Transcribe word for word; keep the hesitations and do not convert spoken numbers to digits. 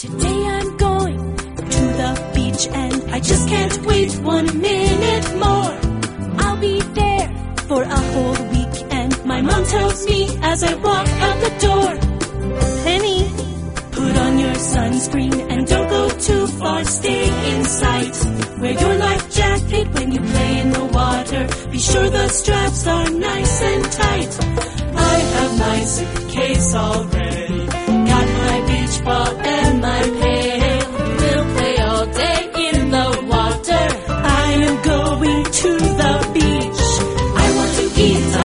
Today I'm going to the beach and I just can't wait one minute more. I'll be there for a whole week and my mom tells me as I walk out the door, Penny, put on your sunscreen and don't go too far, stay in sight. Wear your life jacket when you play in the water. Be sure the straps are nice and tight. I have my suitcase all ready.